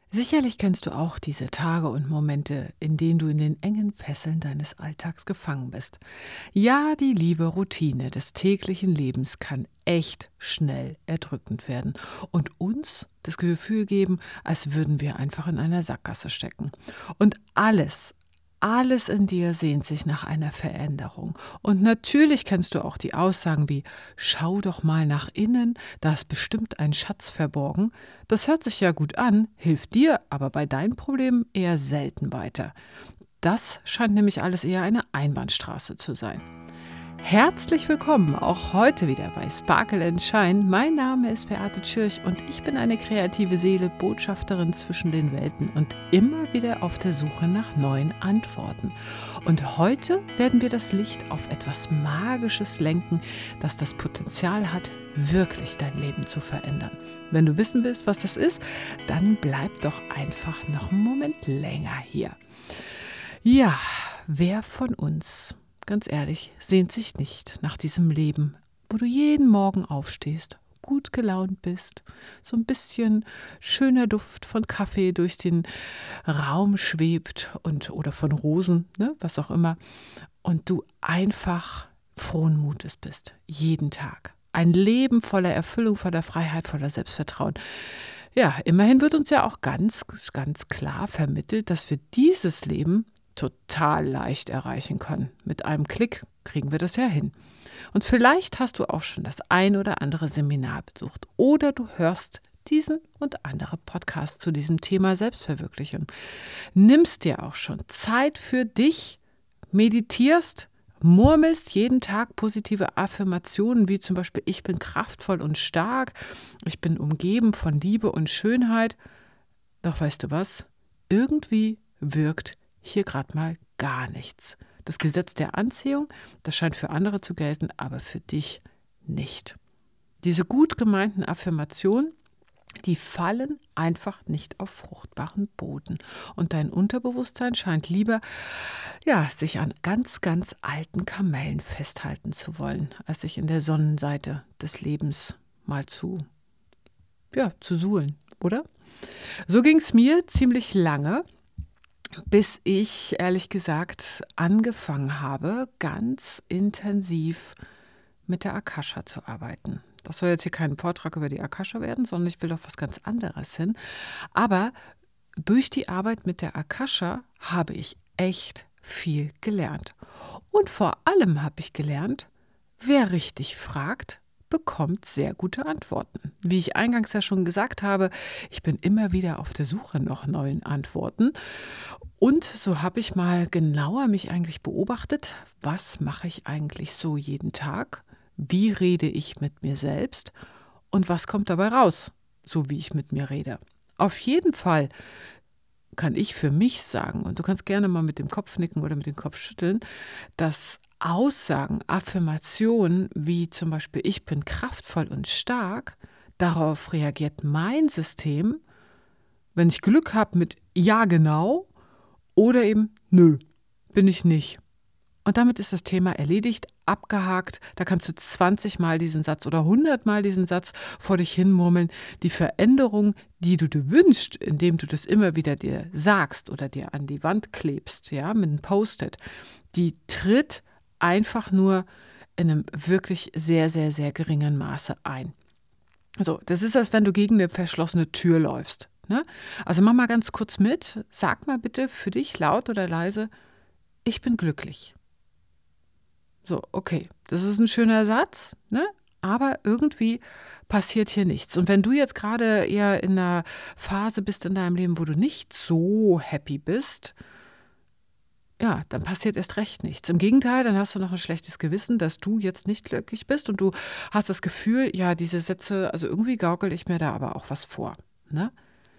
Sicherlich kennst du auch diese Tage und Momente, in denen du in den engen Fesseln deines Alltags gefangen bist. Ja, die liebe Routine des täglichen Lebens kann echt schnell erdrückend werden und uns das Gefühl geben, als würden wir einfach in einer Sackgasse stecken. Und alles in dir sehnt sich nach einer Veränderung. Und natürlich kennst du auch die Aussagen wie: Schau doch mal nach innen, da ist bestimmt ein Schatz verborgen. Das hört sich ja gut an, hilft dir aber bei deinen Problemen eher selten weiter. Das scheint nämlich alles eher eine Einbahnstraße zu sein. Herzlich willkommen auch heute wieder bei Sparkle and Shine. Mein Name ist Beate Tschirch und ich bin eine kreative Seele, Botschafterin zwischen den Welten und immer wieder auf der Suche nach neuen Antworten. Und heute werden wir das Licht auf etwas Magisches lenken, das das Potenzial hat, wirklich dein Leben zu verändern. Wenn du wissen willst, was das ist, dann bleib doch einfach noch einen Moment länger hier. Ja, wer von uns, ganz ehrlich, sehnt sich nicht nach diesem Leben, wo du jeden Morgen aufstehst, gut gelaunt bist, so ein bisschen schöner Duft von Kaffee durch den Raum schwebt oder von Rosen, ne, was auch immer, und du einfach frohen Mutes bist, jeden Tag. Ein Leben voller Erfüllung, voller Freiheit, voller Selbstvertrauen. Ja, immerhin wird uns ja auch ganz klar vermittelt, dass wir dieses Leben total leicht erreichen können. Mit einem Klick kriegen wir das ja hin. Und vielleicht hast du auch schon das ein oder andere Seminar besucht oder du hörst diesen und andere Podcasts zu diesem Thema Selbstverwirklichung. Nimmst dir auch schon Zeit für dich, meditierst, murmelst jeden Tag positive Affirmationen, wie zum Beispiel: Ich bin kraftvoll und stark, ich bin umgeben von Liebe und Schönheit. Doch weißt du was? Irgendwie wirkt hier gerade mal gar nichts. Das Gesetz der Anziehung, das scheint für andere zu gelten, aber für dich nicht. Diese gut gemeinten Affirmationen, die fallen einfach nicht auf fruchtbaren Boden. Und dein Unterbewusstsein scheint lieber, sich an ganz alten Kamellen festhalten zu wollen, als sich in der Sonnenseite des Lebens mal zu suhlen, oder? So ging es mir ziemlich lange, bis ich, ehrlich gesagt, angefangen habe, ganz intensiv mit der Akasha zu arbeiten. Das soll jetzt hier kein Vortrag über die Akasha werden, sondern ich will auf was ganz anderes hin. Aber durch die Arbeit mit der Akasha habe ich echt viel gelernt. Und vor allem habe ich gelernt, wer richtig fragt, bekommt sehr gute Antworten. Wie ich eingangs ja schon gesagt habe, ich bin immer wieder auf der Suche nach neuen Antworten. Und so habe ich mal genauer mich eigentlich beobachtet, was mache ich eigentlich so jeden Tag, wie rede ich mit mir selbst und was kommt dabei raus, so wie ich mit mir rede. Auf jeden Fall kann ich für mich sagen, und du kannst gerne mal mit dem Kopf nicken oder mit dem Kopf schütteln, dass Aussagen, Affirmationen wie zum Beispiel: Ich bin kraftvoll und stark, darauf reagiert mein System, wenn ich Glück habe, mit ja genau oder eben nö, bin ich nicht. Und damit ist das Thema erledigt, abgehakt. Da kannst du 20 Mal diesen Satz oder 100 Mal diesen Satz vor dich hinmurmeln. Die Veränderung, die du dir wünschst, indem du das immer wieder dir sagst oder dir an die Wand klebst, ja, mit einem Post-it, die tritt einfach nur in einem wirklich sehr geringen Maße ein. So, das ist, als wenn du gegen eine verschlossene Tür läufst, ne? Also mach mal ganz kurz mit, sag mal bitte für dich laut oder leise: Ich bin glücklich. So, okay, das ist ein schöner Satz, ne? Aber irgendwie passiert hier nichts. Und wenn du jetzt gerade eher in einer Phase bist in deinem Leben, wo du nicht so happy bist, ja, dann passiert erst recht nichts. Im Gegenteil, dann hast du noch ein schlechtes Gewissen, dass du jetzt nicht glücklich bist und du hast das Gefühl, ja, diese Sätze, also irgendwie gaukel ich mir da aber auch was vor, ne?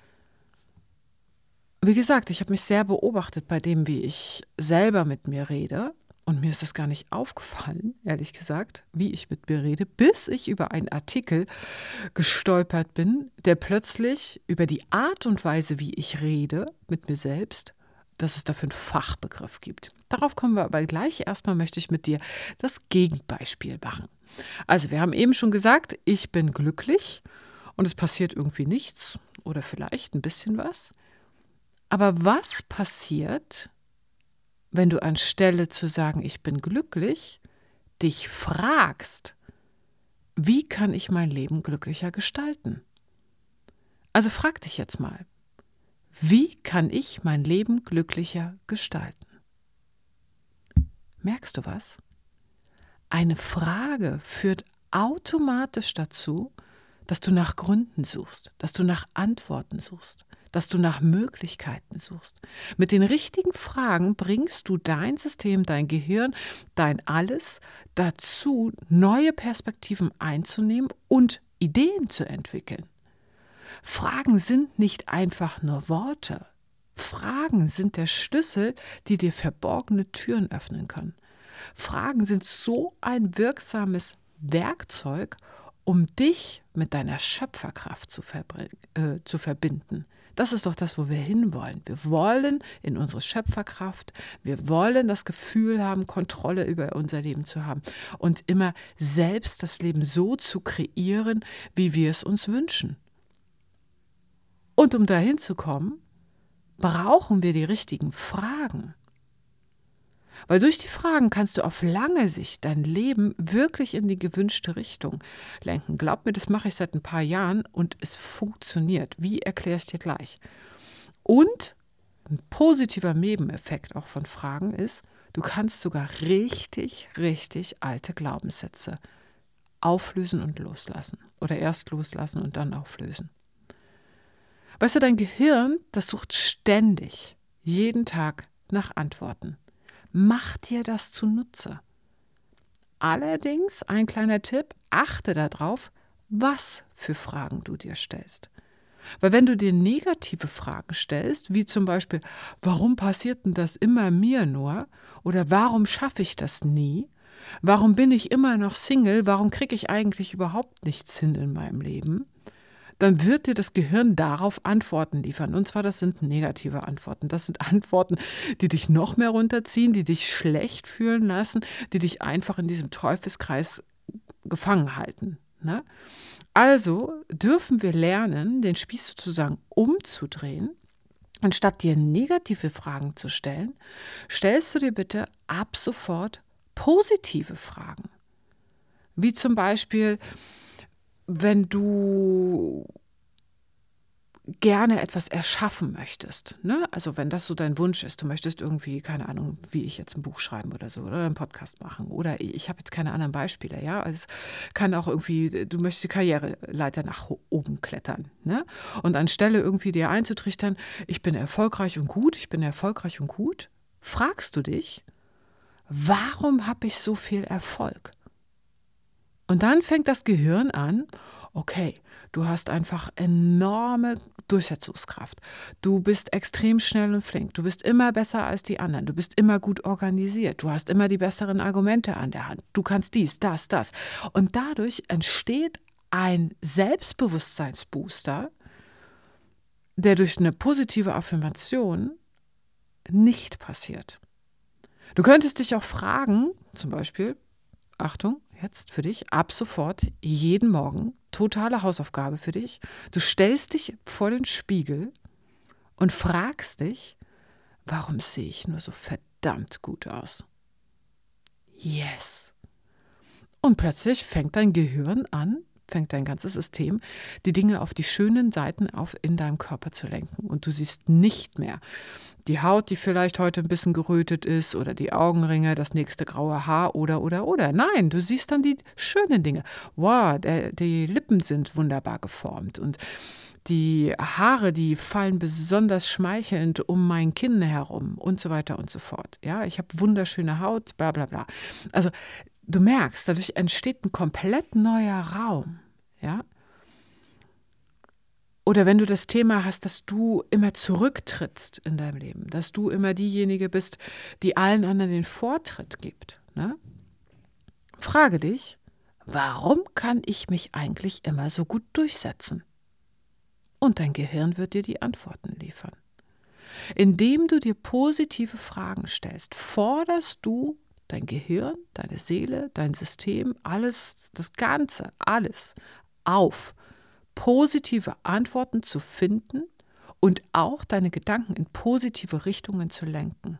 Wie gesagt, ich habe mich sehr beobachtet bei dem, wie ich selber mit mir rede. Und mir ist das gar nicht aufgefallen, ehrlich gesagt, wie ich mit mir rede, bis ich über einen Artikel gestolpert bin, der plötzlich über die Art und Weise, wie ich rede mit mir selbst, dass es dafür einen Fachbegriff gibt. Darauf kommen wir aber gleich. Erstmal möchte ich mit dir das Gegenbeispiel machen. Also wir haben eben schon gesagt, ich bin glücklich. und es passiert irgendwie nichts oder vielleicht ein bisschen was. Aber was passiert, wenn du anstelle zu sagen, ich bin glücklich, dich fragst, wie kann ich mein Leben glücklicher gestalten? Also frag dich jetzt mal, wie kann ich mein Leben glücklicher gestalten? Merkst du was? Eine Frage führt automatisch dazu, dass du nach Gründen suchst, dass du nach Antworten suchst, dass du nach Möglichkeiten suchst. Mit den richtigen Fragen bringst du dein System, dein Gehirn, dein Alles dazu, neue Perspektiven einzunehmen und Ideen zu entwickeln. Fragen sind nicht einfach nur Worte. Fragen sind der Schlüssel, die dir verborgene Türen öffnen können. Fragen sind so ein wirksames Werkzeug, um dich mit deiner Schöpferkraft zu verbinden. Das ist doch das, wo wir hinwollen. Wir wollen in unsere Schöpferkraft, wir wollen das Gefühl haben, Kontrolle über unser Leben zu haben und immer selbst das Leben so zu kreieren, wie wir es uns wünschen. Und um dahin zu kommen, brauchen wir die richtigen Fragen. Weil durch die Fragen kannst du auf lange Sicht dein Leben wirklich in die gewünschte Richtung lenken. Glaub mir, das mache ich seit ein paar Jahren und es funktioniert. Wie, erkläre ich dir gleich. Und ein positiver Nebeneffekt auch von Fragen ist, du kannst sogar richtig, richtig alte Glaubenssätze auflösen und loslassen. Oder erst loslassen und dann auflösen. Weißt du, dein Gehirn, das sucht ständig, jeden Tag nach Antworten. Mach dir das zunutze. Allerdings, ein kleiner Tipp, achte darauf, was für Fragen du dir stellst. Weil wenn du dir negative Fragen stellst, wie zum Beispiel, warum passiert denn das immer mir nur? Oder warum schaffe ich das nie? Warum bin ich immer noch Single? Warum kriege ich eigentlich überhaupt nichts hin in meinem Leben? Dann wird dir das Gehirn darauf Antworten liefern. Und zwar, das sind negative Antworten. Das sind Antworten, die dich noch mehr runterziehen, die dich schlecht fühlen lassen, die dich einfach in diesem Teufelskreis gefangen halten. Ne? Also dürfen wir lernen, den Spieß sozusagen umzudrehen. Anstatt dir negative Fragen zu stellen, stellst du dir bitte ab sofort positive Fragen. Wie zum Beispiel, wenn du gerne etwas erschaffen möchtest, ne? Also wenn das so dein Wunsch ist, du möchtest irgendwie, keine Ahnung, wie ich jetzt ein Buch schreiben oder so oder einen Podcast machen oder ich habe jetzt keine anderen Beispiele, ja, also es kann auch irgendwie, du möchtest die Karriereleiter nach oben klettern, ne? Und anstelle irgendwie dir einzutrichtern, ich bin erfolgreich und gut, fragst du dich, warum habe ich so viel Erfolg? Und dann fängt das Gehirn an, okay, du hast einfach enorme Durchsetzungskraft. Du bist extrem schnell und flink. Du bist immer besser als die anderen. Du bist immer gut organisiert. Du hast immer die besseren Argumente an der Hand. Du kannst dies, das, das. Und dadurch entsteht ein Selbstbewusstseinsbooster, der durch eine positive Affirmation nicht passiert. Du könntest dich auch fragen, zum Beispiel, Achtung, jetzt für dich, ab sofort, jeden Morgen, totale Hausaufgabe für dich. Du stellst dich vor den Spiegel und fragst dich, warum sehe ich nur so verdammt gut aus? Yes. Und plötzlich fängt dein Gehirn an, fängt dein ganzes System, die Dinge auf die schönen Seiten in deinem Körper zu lenken. Und du siehst nicht mehr die Haut, die vielleicht heute ein bisschen gerötet ist oder die Augenringe, das nächste graue Haar oder. Nein, du siehst dann die schönen Dinge. Wow, die Lippen sind wunderbar geformt und die Haare, die fallen besonders schmeichelnd um mein Kinn herum und so weiter und so fort. Ja, ich habe wunderschöne Haut, bla bla bla. Also du merkst, dadurch entsteht ein komplett neuer Raum, ja. Oder wenn du das Thema hast, dass du immer zurücktrittst in deinem Leben, dass du immer diejenige bist, die allen anderen den Vortritt gibt, ne? Frage dich, warum kann ich mich eigentlich immer so gut durchsetzen? Und dein Gehirn wird dir die Antworten liefern. Indem du dir positive Fragen stellst, forderst du dein Gehirn, deine Seele, dein System, alles, das Ganze, alles auf, positive Antworten zu finden und auch deine Gedanken in positive Richtungen zu lenken.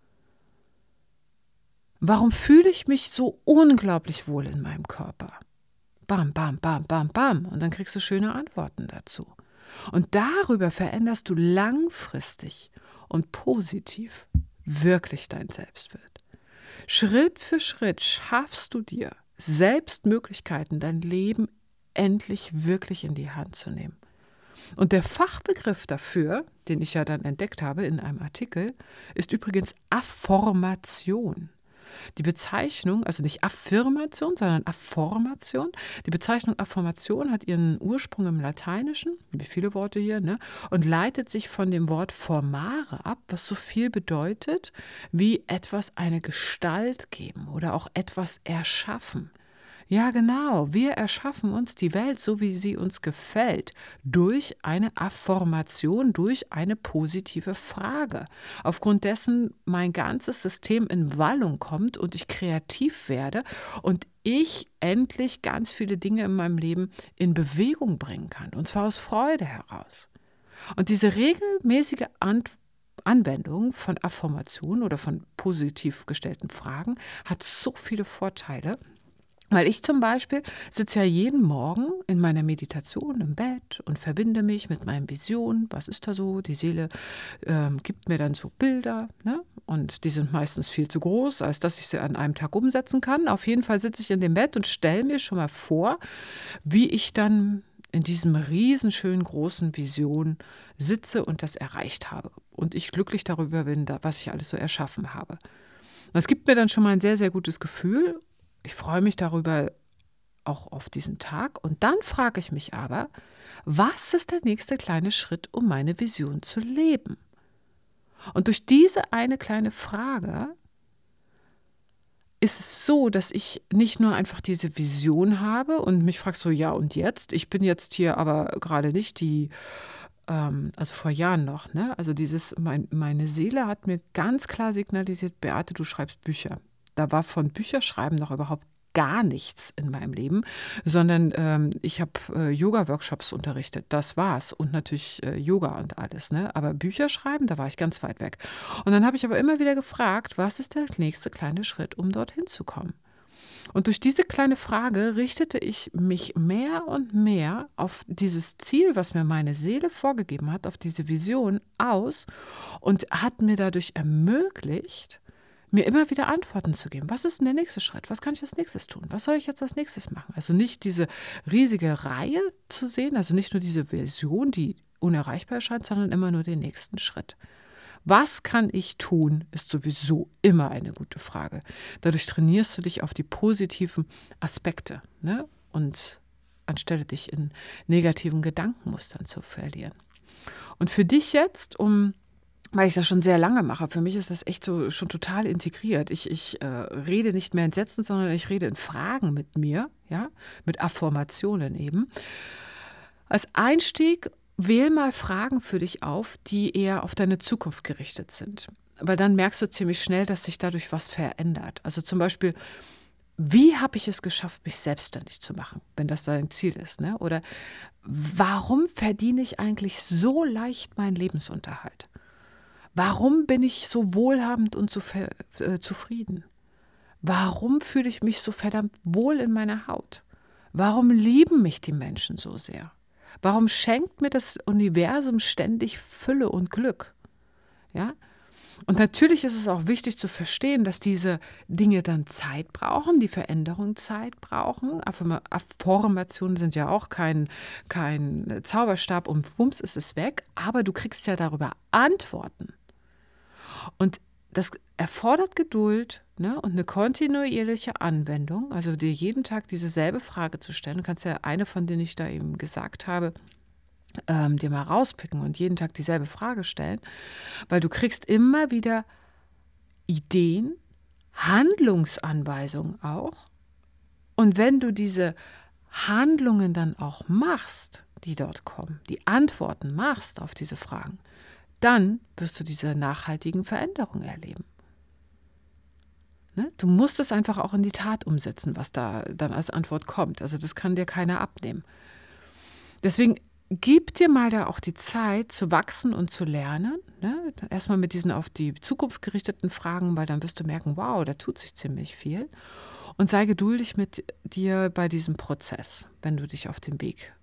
Warum fühle ich mich so unglaublich wohl in meinem Körper? Bam, bam, bam, bam, bam. Und dann kriegst du schöne Antworten dazu. Und darüber veränderst du langfristig und positiv wirklich dein Selbstwert. Schritt für Schritt schaffst du dir selbst Möglichkeiten, dein Leben endlich wirklich in die Hand zu nehmen. Und der Fachbegriff dafür, den ich ja dann entdeckt habe in einem Artikel, ist übrigens Affirmation. Die Bezeichnung, also nicht Affirmation, sondern Affirmation. Die Bezeichnung Affirmation hat ihren Ursprung im Lateinischen, wie viele Worte hier, ne? Und leitet sich von dem Wort formare ab, was so viel bedeutet, wie etwas eine Gestalt geben oder auch etwas erschaffen. Ja, genau. Wir erschaffen uns die Welt so, wie sie uns gefällt, durch eine Affirmation, durch eine positive Frage. Aufgrund dessen mein ganzes System in Wallung kommt und ich kreativ werde und ich endlich ganz viele Dinge in meinem Leben in Bewegung bringen kann, und zwar aus Freude heraus. Und diese regelmäßige Anwendung von Affirmationen oder von positiv gestellten Fragen hat so viele Vorteile. Weil ich zum Beispiel sitze ja jeden Morgen in meiner Meditation im Bett und verbinde mich mit meinen Visionen. Was ist da so? Die Seele gibt mir dann so Bilder, ne? Und die sind meistens viel zu groß, als dass ich sie an einem Tag umsetzen kann. Auf jeden Fall sitze ich in dem Bett und stelle mir schon mal vor, wie ich dann in diesem riesenschönen großen Vision sitze und das erreicht habe. Und ich glücklich darüber bin, was ich alles so erschaffen habe. Das gibt mir dann schon mal ein sehr, sehr gutes Gefühl. Ich freue mich darüber auch auf diesen Tag. Und dann frage ich mich aber, was ist der nächste kleine Schritt, um meine Vision zu leben? Und durch diese eine kleine Frage ist es so, dass ich nicht nur einfach diese Vision habe und mich frage so, ja und jetzt? Ich bin jetzt hier aber gerade nicht also vor Jahren noch, ne? Also meine Seele hat mir ganz klar signalisiert, Beate, du schreibst Bücher. Da war von Bücherschreiben noch überhaupt gar nichts in meinem Leben, sondern ich habe Yoga-Workshops unterrichtet, das war's. Und natürlich Yoga und alles, ne? Aber Bücher schreiben, da war ich ganz weit weg. Und dann habe ich aber immer wieder gefragt, was ist der nächste kleine Schritt, um dorthin zu kommen? Und durch diese kleine Frage richtete ich mich mehr und mehr auf dieses Ziel, was mir meine Seele vorgegeben hat, auf diese Vision aus und hat mir dadurch ermöglicht, mir immer wieder Antworten zu geben. Was ist denn der nächste Schritt? Was kann ich als nächstes tun? Was soll ich jetzt als nächstes machen? Also nicht diese riesige Reihe zu sehen, also nicht nur diese Vision, die unerreichbar erscheint, sondern immer nur den nächsten Schritt. Was kann ich tun, ist sowieso immer eine gute Frage. Dadurch trainierst du dich auf die positiven Aspekte, ne? Und anstelle dich in negativen Gedankenmustern zu verlieren. Und für dich jetzt, weil ich das schon sehr lange mache. Für mich ist das echt so schon total integriert. Ich rede nicht mehr in Sätzen, sondern ich rede in Fragen mit mir, ja, mit Affirmationen eben. Als Einstieg wähl mal Fragen für dich auf, die eher auf deine Zukunft gerichtet sind. Weil dann merkst du ziemlich schnell, dass sich dadurch was verändert. Also zum Beispiel, wie habe ich es geschafft, mich selbstständig zu machen, wenn das dein Ziel ist, ne? Oder warum verdiene ich eigentlich so leicht meinen Lebensunterhalt? Warum bin ich so wohlhabend und so zufrieden? Warum fühle ich mich so verdammt wohl in meiner Haut? Warum lieben mich die Menschen so sehr? Warum schenkt mir das Universum ständig Fülle und Glück? Ja? Und natürlich ist es auch wichtig zu verstehen, dass diese Dinge dann Zeit brauchen, die Veränderung Zeit brauchen. Affirmationen sind ja auch kein Zauberstab und wumms ist es weg, aber du kriegst ja darüber Antworten. Und das erfordert Geduld, ne, und eine kontinuierliche Anwendung, also dir jeden Tag dieselbe Frage zu stellen. Du kannst ja eine, von denen ich da eben gesagt habe, dir mal rauspicken und jeden Tag dieselbe Frage stellen, weil du kriegst immer wieder Ideen, Handlungsanweisungen auch. Und wenn du diese Handlungen dann auch machst, die dort kommen, die Antworten machst auf diese Fragen, dann wirst du diese nachhaltigen Veränderungen erleben. Ne? Du musst es einfach auch in die Tat umsetzen, was da dann als Antwort kommt. Also das kann dir keiner abnehmen. Deswegen gib dir mal da auch die Zeit zu wachsen und zu lernen. Ne? Erstmal mit diesen auf die Zukunft gerichteten Fragen, weil dann wirst du merken, wow, da tut sich ziemlich viel. Und sei geduldig mit dir bei diesem Prozess, wenn du dich auf den Weg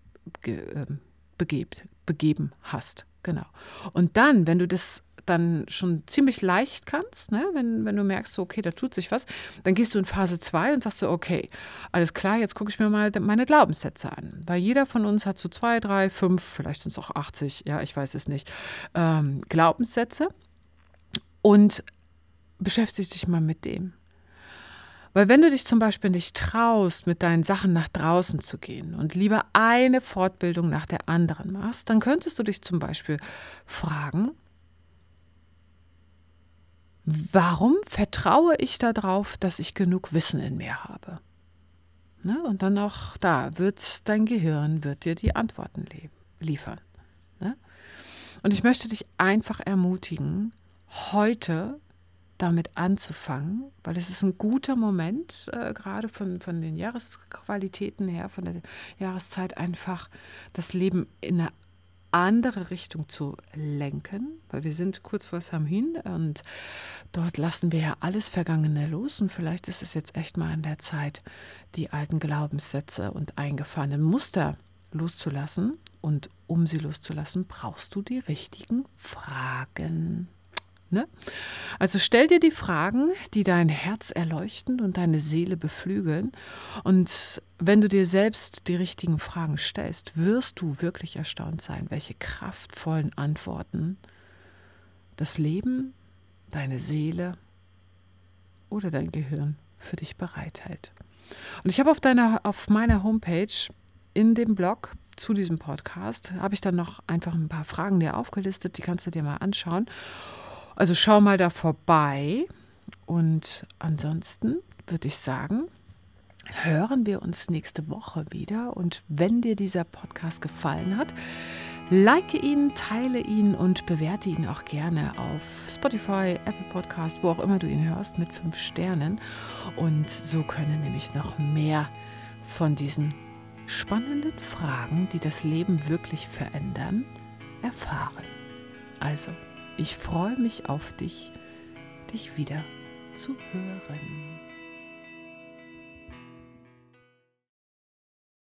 begeben hast. Genau. Und dann, wenn du das dann schon ziemlich leicht kannst, ne? wenn du merkst, so, okay, da tut sich was, dann gehst du in Phase 2 und sagst so, okay, alles klar, jetzt gucke ich mir mal meine Glaubenssätze an. Weil jeder von uns hat so 2, 3, 5, vielleicht sind es auch 80, ja, ich weiß es nicht, Glaubenssätze, und beschäftige dich mal mit dem. Weil wenn du dich zum Beispiel nicht traust, mit deinen Sachen nach draußen zu gehen und lieber eine Fortbildung nach der anderen machst, dann könntest du dich zum Beispiel fragen, warum vertraue ich darauf, dass ich genug Wissen in mir habe? Ne? Und dann auch da wird dein Gehirn dir die Antworten liefern. Ne? Und ich möchte dich einfach ermutigen, heute damit anzufangen, weil es ist ein guter Moment, gerade von den Jahresqualitäten her, von der Jahreszeit, einfach das Leben in eine andere Richtung zu lenken, weil wir sind kurz vor Samhain und dort lassen wir ja alles Vergangene los, und vielleicht ist es jetzt echt mal an der Zeit, die alten Glaubenssätze und eingefahrenen Muster loszulassen, und um sie loszulassen, brauchst du die richtigen Fragen. Ne? Also stell dir die Fragen, die dein Herz erleuchten und deine Seele beflügeln. Und wenn du dir selbst die richtigen Fragen stellst, wirst du wirklich erstaunt sein, welche kraftvollen Antworten das Leben, deine Seele oder dein Gehirn für dich bereithält. Und ich habe auf meiner Homepage in dem Blog zu diesem Podcast, habe ich dann noch einfach ein paar Fragen dir aufgelistet, die kannst du dir mal anschauen. Also schau mal da vorbei, und ansonsten würde ich sagen, hören wir uns nächste Woche wieder, und wenn dir dieser Podcast gefallen hat, like ihn, teile ihn und bewerte ihn auch gerne auf Spotify, Apple Podcast, wo auch immer du ihn hörst, mit 5 Sternen, und so können nämlich noch mehr von diesen spannenden Fragen, die das Leben wirklich verändern, erfahren. Also, ich freue mich auf dich wieder zu hören.